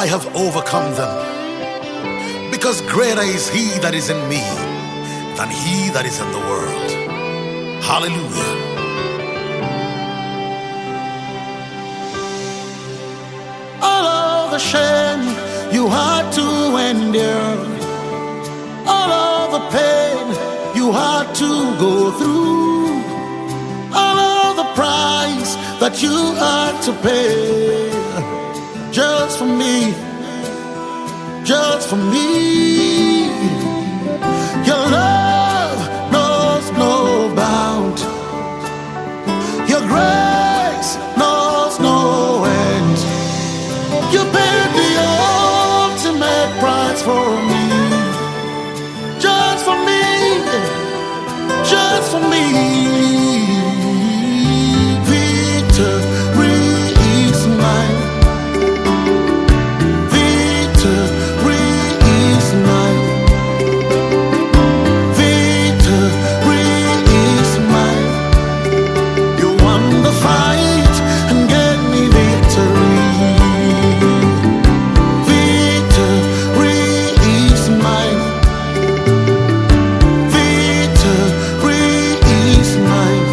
I have overcome them, because greater is he that is in me than he that is in the world. Hallelujah. All of the shame you had to endure, all of the pain you had to go through, all of the price that you had to pay, just for me, just for me. Your love knows no bound, your grace knows no end. You paid the ultimate price for me, just for me, just for me. Victory is mine. Victory is mine. Victory is mine. You won the fight and gave me victory. Victory is mine. Victory is mine.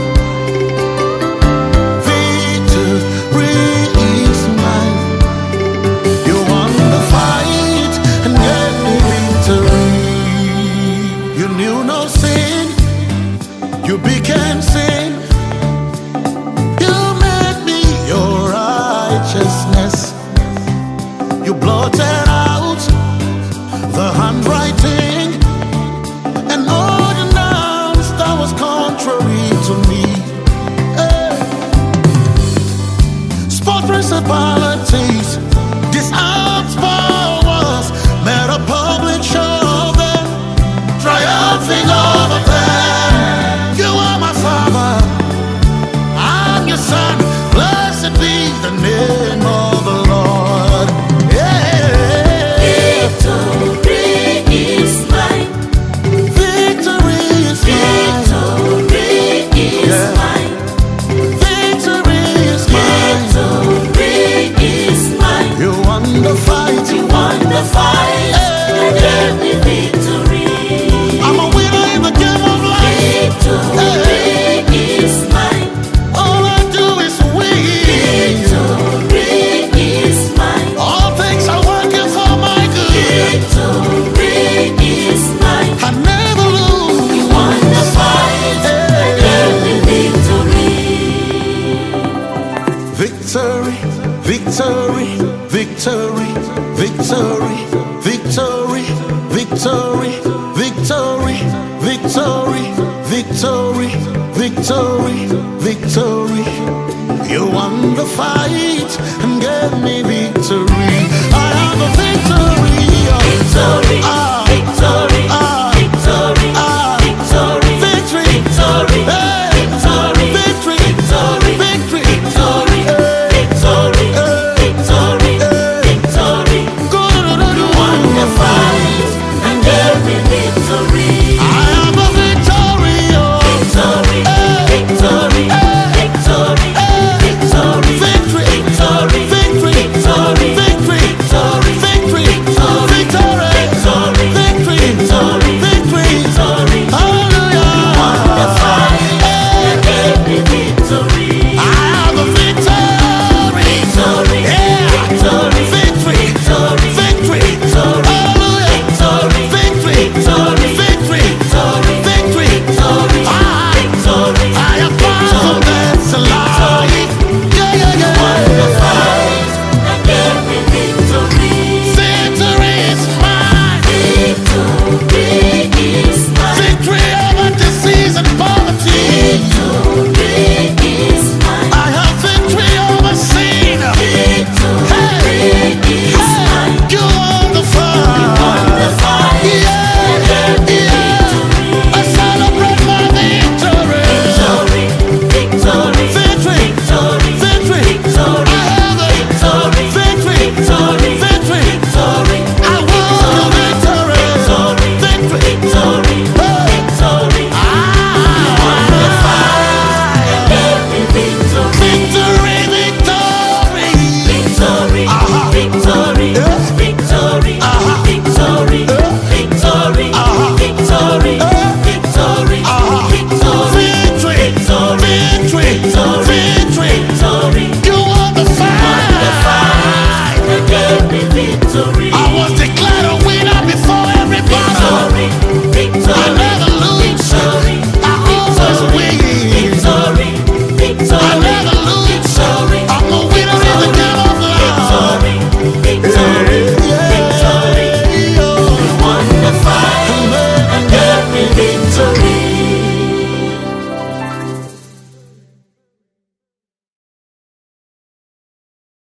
Victory is mine. You won the fight and gave me victory. You knew no sin, you became sin. You made me your righteousness. You blotted out the handwriting and ordinance that was contrary to me. Hey. Spot principalities, disarmed powers, made a public show of them, triumphing over them. You are my Father, I'm your Son. Blessed be the name of the Lord. Yeah. Victory is mine. Victory is mine. Victory is Yeah. mine. Victory is mine. Victory is mine. You won the fight. You won the fight and gave me victory. I'm a winner in the game of life. Victory is mine. All I do is win. Victory is mine. All things are working for my good. Victory is mine. I never lose. You won the fight and gave me victory. Victory, victory, victory, victory, victory, victory, victory, victory, victory, victory, victory. You won the fight and gave me victory. I have a victory. Victory, Ah, victory, ah.